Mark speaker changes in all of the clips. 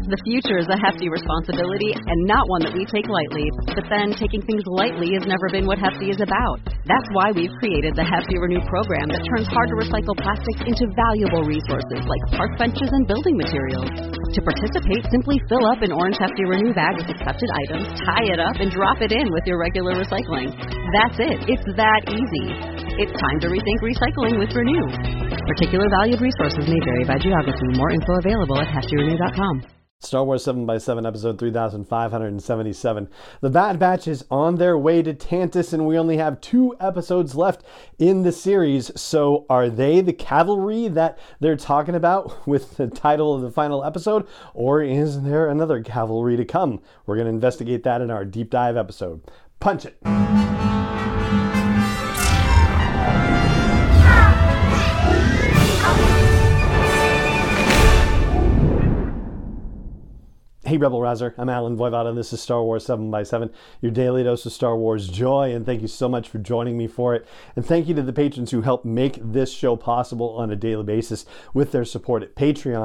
Speaker 1: The future is a hefty responsibility and not one that we take lightly. But then, taking things lightly has never been what Hefty is about. That's why we've created the Hefty Renew program that turns hard-to-recycle plastics into valuable resources like park benches and building materials. To participate, simply fill up an orange Hefty Renew bag with accepted items, tie it up, and drop it in with your regular recycling. That's it. It's that easy. It's time to rethink recycling with Renew. Particular valued resources may vary by geography. More info available at heftyrenew.com.
Speaker 2: Star Wars 7x7, episode 3577. The Bad Batch is on their way to Tantus, and we only have 2 episodes left in the series. So are they the cavalry that they're talking about with the title of the final episode? Or is there another cavalry to come? We're going to investigate that in our deep dive episode. Punch it! Hey Rebel Rouser, I'm Alan Voivod, and this is Star Wars 7x7, your daily dose of Star Wars joy, and thank you so much for joining me for it. And thank you to the patrons who help make this show possible on a daily basis with their support at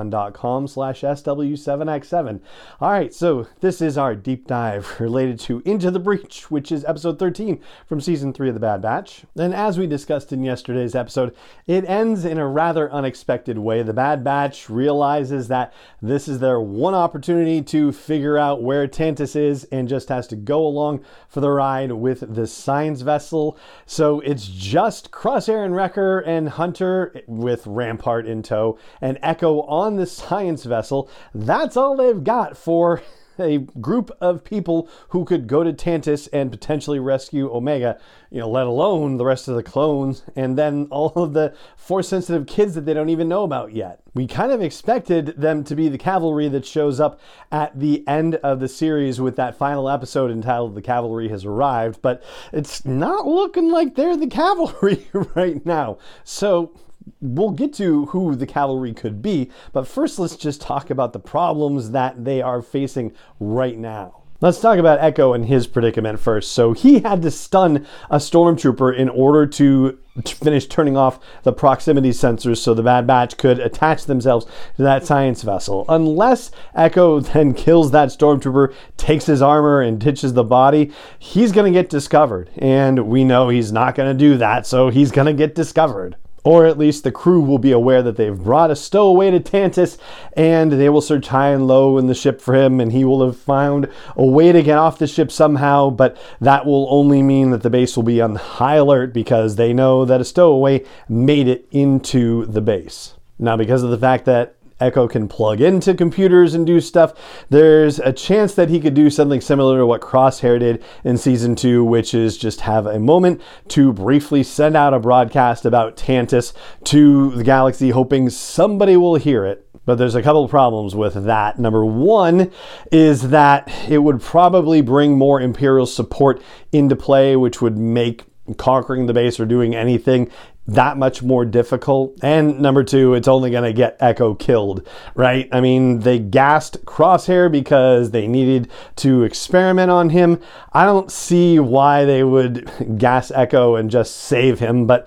Speaker 2: patreon.com/SW7x7. All right, so this is our deep dive related to Into the Breach, which is episode 13 from season 3 of The Bad Batch. And as we discussed in yesterday's episode, it ends in a rather unexpected way. The Bad Batch realizes that this is their one opportunity to figure out where Tantus is and just has to go along for the ride with the science vessel. So it's just Crosshair and Wrecker and Hunter with Rampart in tow and Echo on the science vessel. That's all they've got for a group of people who could go to Tantus and potentially rescue Omega, let alone the rest of the clones and then all of the Force-sensitive kids that they don't even know about yet. We kind of expected them to be the cavalry that shows up at the end of the series with that final episode entitled The Cavalry Has Arrived, but it's not looking like they're the cavalry right now. So we'll get to who the cavalry could be, but first let's just talk about the problems that they are facing right now. Let's talk about Echo and his predicament first. So he had to stun a stormtrooper in order to finish turning off the proximity sensors so the Bad Batch could attach themselves to that science vessel. Unless Echo then kills that stormtrooper, takes his armor, and ditches the body, he's going to get discovered. And we know he's not going to do that, so he's going to get discovered. Or at least the crew will be aware that they've brought a stowaway to Tantus, and they will search high and low in the ship for him, and he will have found a way to get off the ship somehow, but that will only mean that the base will be on high alert because they know that a stowaway made it into the base. Now, because of the fact that Echo can plug into computers and do stuff, there's a chance that he could do something similar to what Crosshair did in season 2, which is just have a moment to briefly send out a broadcast about Tantus to the galaxy, hoping somebody will hear it. But there's a couple of problems with that. Number one is that it would probably bring more Imperial support into play, which would make conquering the base or doing anything that much more difficult. And number two, it's only going to get Echo killed, right? I mean, they gassed Crosshair because they needed to experiment on him. I don't see why they would gas Echo and just save him, but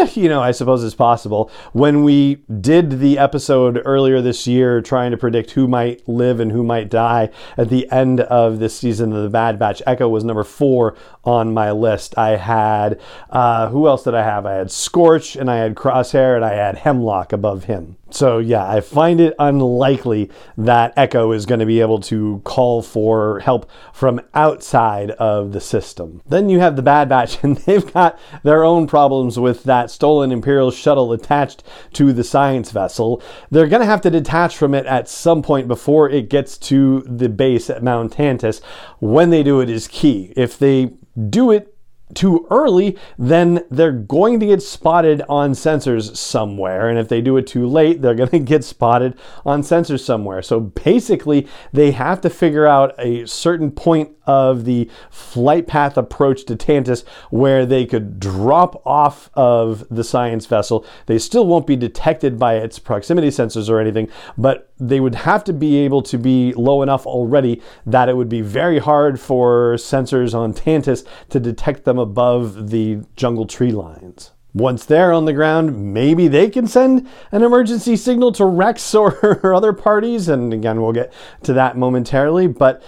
Speaker 2: I suppose it's possible. When we did the episode earlier this year trying to predict who might live and who might die at the end of this season of The Bad Batch, Echo was number 4 on my list. I had, who else did I have? I had Scorch, and I had Crosshair, and I had Hemlock above him. So yeah, I find it unlikely that Echo is going to be able to call for help from outside of the system. Then you have the Bad Batch, and they've got their own problems with that stolen Imperial shuttle attached to the science vessel. They're going to have to detach from it at some point before it gets to the base at Mount Tantus. When they do it is key. If they do it too early, then they're going to get spotted on sensors somewhere. And if they do it too late, they're going to get spotted on sensors somewhere. So basically, they have to figure out a certain point of the flight path approach to Tantus where they could drop off of the science vessel. They still won't be detected by its proximity sensors or anything, but they would have to be able to be low enough already that it would be very hard for sensors on Tantus to detect them above the jungle tree lines. once they're on the ground, maybe they can send an emergency signal to Rex or other parties. And again, we'll get to that momentarily. But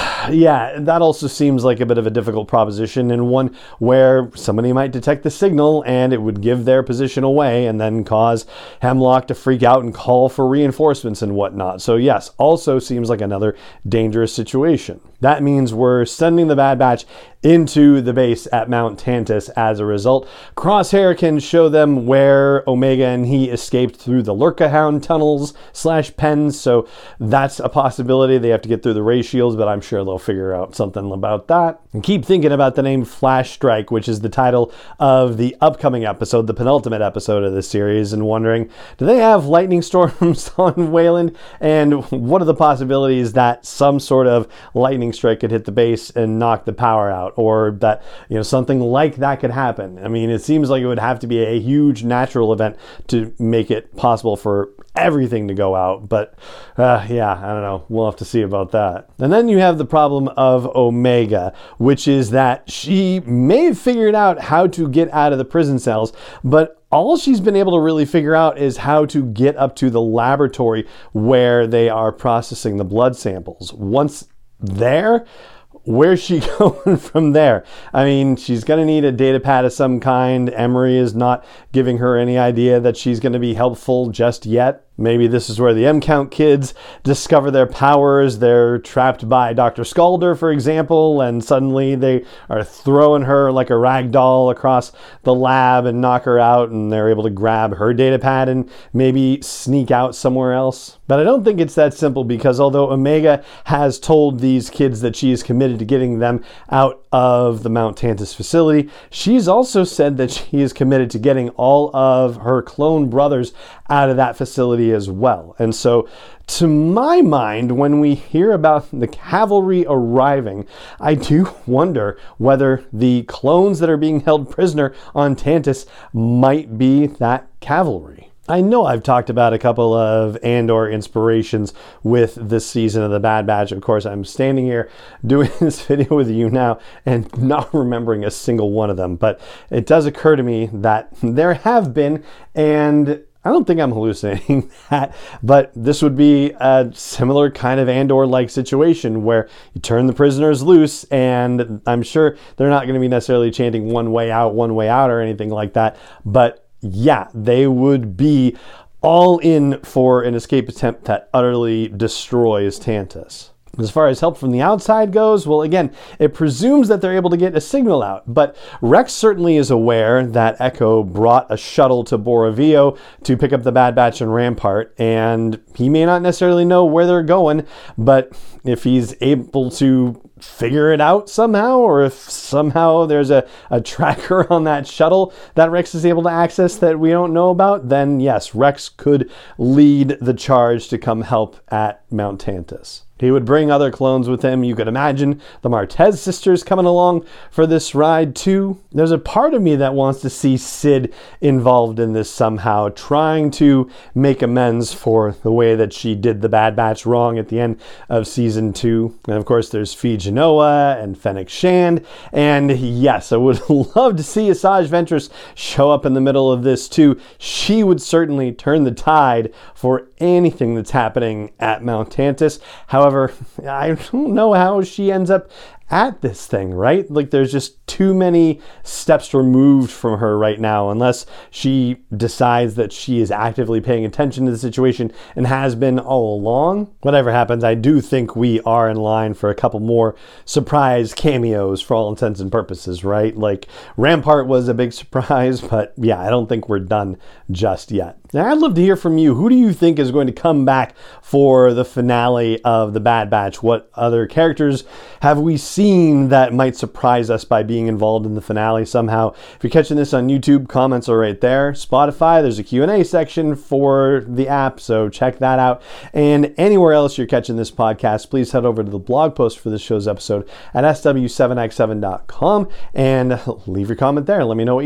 Speaker 2: yeah, that also seems like a bit of a difficult proposition, and one where somebody might detect the signal and it would give their position away and then cause Hemlock to freak out and call for reinforcements and whatnot. So yes, also seems like another dangerous situation. That means we're sending the Bad Batch into the base at Mount Tantiss as a result. Crosshair can show them where Omega and he escaped through the Lurkahound tunnels / pens, so that's a possibility. They have to get through the ray shields, but I'm sure they'll figure out something about that. And keep thinking about the name Flash Strike, which is the title of the upcoming episode, the penultimate episode of this series, and wondering, do they have lightning storms on Wayland? And what are the possibilities that some sort of lightning strike could hit the base and knock the power out, or that, something like that could happen? I mean, it seems like it would have to be a huge natural event to make it possible for everything to go out, but yeah, I don't know. We'll have to see about that. And then you have the problem of Omega, which is that she may have figured out how to get out of the prison cells, but all she's been able to really figure out is how to get up to the laboratory where they are processing the blood samples. Once there, where's she going from there? I mean, she's going to need a data pad of some kind. Emery is not giving her any idea that she's going to be helpful just yet. Maybe this is where the M-Count kids discover their powers. They're trapped by Dr. Skalder, for example, and suddenly they are throwing her like a rag doll across the lab and knock her out, and they're able to grab her data pad and maybe sneak out somewhere else. But I don't think it's that simple, because although Omega has told these kids that she is committed to getting them out of the Mount Tantiss facility, she's also said that she is committed to getting all of her clone brothers out of that facility as well. And so, to my mind, when we hear about the cavalry arriving, I do wonder whether the clones that are being held prisoner on Tantiss might be that cavalry. I know I've talked about a couple of Andor inspirations with this season of The Bad Batch. Of course, I'm standing here doing this video with you now and not remembering a single one of them, but it does occur to me that there have been, and I don't think I'm hallucinating that, but this would be a similar kind of Andor-like situation where you turn the prisoners loose, and I'm sure they're not going to be necessarily chanting one way out, or anything like that, but yeah, they would be all in for an escape attempt that utterly destroys Tantiss. As far as help from the outside goes, well, again, it presumes that they're able to get a signal out, but Rex certainly is aware that Echo brought a shuttle to Borovio to pick up the Bad Batch and Rampart, and he may not necessarily know where they're going, but if he's able to figure it out somehow, or if somehow there's a tracker on that shuttle that Rex is able to access that we don't know about, then yes, Rex could lead the charge to come help at Mount Tantiss. He would bring other clones with him. You could imagine the Martez sisters coming along for this ride too. There's a part of me that wants to see Sid involved in this somehow, trying to make amends for the way that she did the Bad Batch wrong at the end of season 2. And of course, there's Phee Genoa and Fennec Shand. And yes, I would love to see Asajj Ventress show up in the middle of this too. She would certainly turn the tide for anything that's happening at Mount Tantiss. However, I don't know how she ends up at this thing, right? Like, there's just too many steps removed from her right now, unless she decides that she is actively paying attention to the situation and has been all along. Whatever happens, I do think we are in line for a couple more surprise cameos for all intents and purposes, right? Like, Rampart was a big surprise, but yeah, I don't think we're done just yet. Now, I'd love to hear from you. Who do you think is going to come back for the finale of The Bad Batch? What other characters have we seen that might surprise us by being involved in the finale somehow? If you're catching this on YouTube, comments are right there. Spotify, there's a Q&A section for the app, so check that out. And anywhere else you're catching this podcast, please head over to the blog post for this show's episode at sw7x7.com and leave your comment there. Let me know what you think.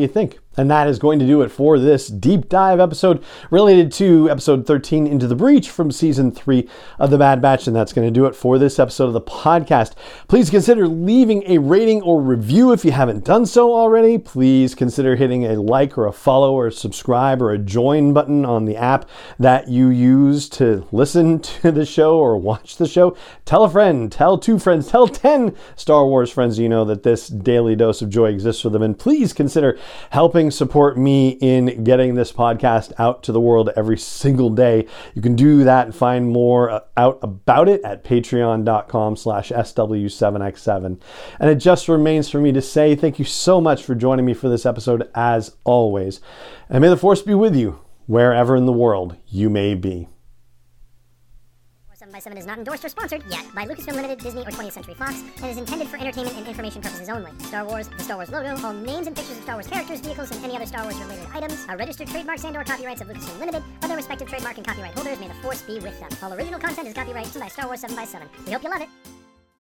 Speaker 2: And that is going to do it for this deep dive episode related to episode 13, Into the Breach, from season 3 of The Bad Batch. And that's going to do it for this episode of the podcast. Please consider leaving a rating or review if you haven't done so already. Please consider hitting a like or a follow or a subscribe or a join button on the app that you use to listen to the show or watch the show. Tell a friend, tell 2 friends, tell 10 Star Wars friends you know that this daily dose of joy exists for them. And please consider helping support me in getting this podcast out to the world every single day. You can do that and find more out about it at patreon.com/SW7X7. And it just remains for me to say thank you so much for joining me for this episode, as always. And may the Force be with you wherever in the world you may be.
Speaker 3: 7x7 is not endorsed or sponsored yet by Lucasfilm Limited, Disney, or 20th Century Fox, and is intended for entertainment and information purposes only. Star Wars, the Star Wars logo, all names and pictures of Star Wars characters, vehicles, and any other Star Wars related items are registered trademarks and/or copyrights of Lucasfilm Limited, or their respective trademark and copyright holders. May the Force be with them. All original content is copyright by Star Wars 7x7. We hope you love it.